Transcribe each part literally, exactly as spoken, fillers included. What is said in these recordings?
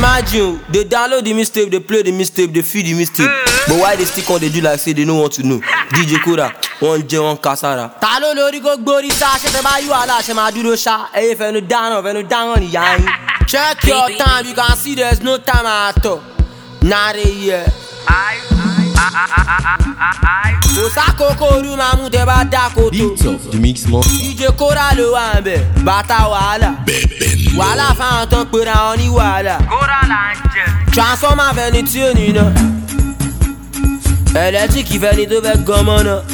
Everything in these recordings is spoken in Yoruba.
Imagine, they download the mixtape, they play the mixtape, they feel the mixtape. But why they still on they do like say they don't want to know? D J Koda, one J, one Kasara. Talo lori go gbori sa, she te ba you ala, she ma duro sha. Hey, fenu down, fenu down on the yang. Check your time, you can see there's no time at all. Not a year. Beats of the Mix Monster. D J Koda lo wa nbe, bata wala. Wala fa ton pe ra oni wala. Transformer fẹni tí ò ní ná. Electric fẹni tó fẹ́ gan mọ́ ná.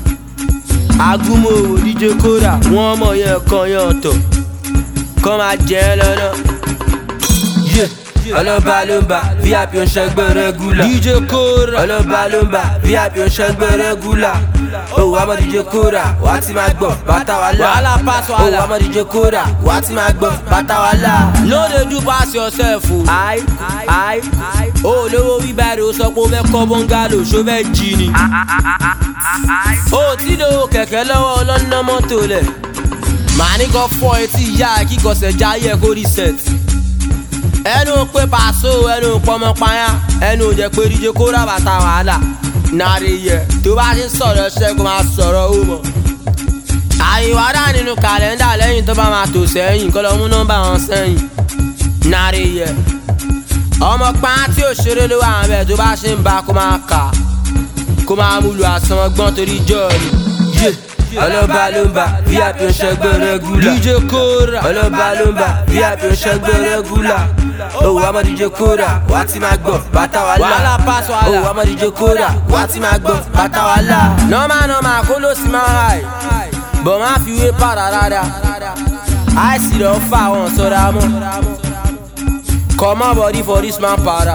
Agumo D J Koda, wọ́n mọ̀ yẹn kan yẹn ọ̀tọ̀. Kọ́ máa jẹ́ lọ́nà. Ọlọ́ba ló ń bá V I P ń ṣẹgbẹ́ rẹ́gúlà. D J Koda ọlọ́ba ló ń bá V I P ń ṣẹgbẹ́ rẹ́gúlà. Oh, I'm a D J Koda, what's in my glove? Batawala. Wala pass wala. Oh, I'm a D J Koda, what's in my glove? Batawala. No, they do pass yourself. I, I, I. Oh, no, we better so go back Kobongalo, show that genie. Oh, Tino, Kekelo, London Motole. Money got forty, yeah, he got a giant go reset. Eno pe paso, eno pomo paya, eno je pe D J Koda Batawala. Nari ye, tó bá ti sọ̀rọ̀ ṣẹ́ kó máa sọ̀rọ̀ ó mọ̀. Àyíwádà nínú kàlẹ́ndà lẹ́yìn tó bá máa tò sẹ́yìn kọ́ lọ mú nọ́mbà wọn sẹ́yìn. Nari ye, ọmọ pàán tí ò ṣeré ló wà ń bẹ̀ tó bá ṣe ń ba kó máa kà. Kó máa múlò àsán ọgbọ́n torí jọ́ọ̀lì. Ọlọ́ba ló ń bá V I P ń ṣẹgbẹ́ rẹ́gúlà. D J Koda ọlọ́ba ló ń bá V I P ń ṣẹgbẹ́ rẹ́gúlà. Oh, I'm a D J Koda, what's in my glove? Batawala. Wala pass wala. Oh, I'm a D J Koda, what's in my glove? Batawala. No man, no man, kolo si man high. But man, if you wait para rada, I see the offer one so that mo. Come on, body for this man para.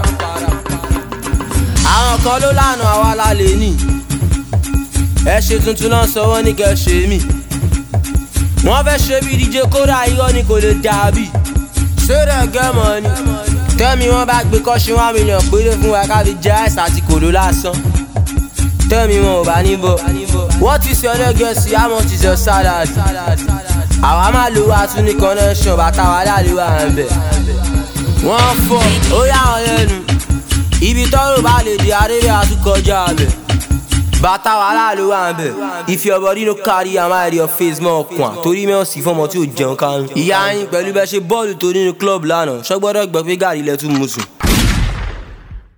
Àwọn kan ló lànà àwa la lè ní. Ẹ ṣe tuntun náà sọ wọ́n ní kẹ́ ṣe mí. Wọ́n fẹ́ ṣe bí D J Koda irọ́ ni kò lè dàbí. Say that get money. Tell me one back because you want me to put it for I the jazz àti kòló lásán. Tell me one bá níbo. What is your legacy? How much is your salary? Àwa máa lo wa tún ní connection Batawala ló wà ń bẹ̀. Wọ́n fọ́, ó yà wọ́n lẹ́nu. Ibi tọ́rọ̀ bá lè di arére àtúkọjá bẹ̀. Batawala ló wà ń bẹ̀. If your body no carry am out your face mọ́ ọkùn torí mẹ́wọ̀n sì fọ́mọ tí ò jẹun kánú. Ìyá yín pẹ̀lú bẹ́ẹ̀ ṣe bọ́ọ̀lù tó nínú club lánàá ṣọ́gbọ́dọ̀ gbọ́ pé gàrí ilẹ̀ tún mú sùn.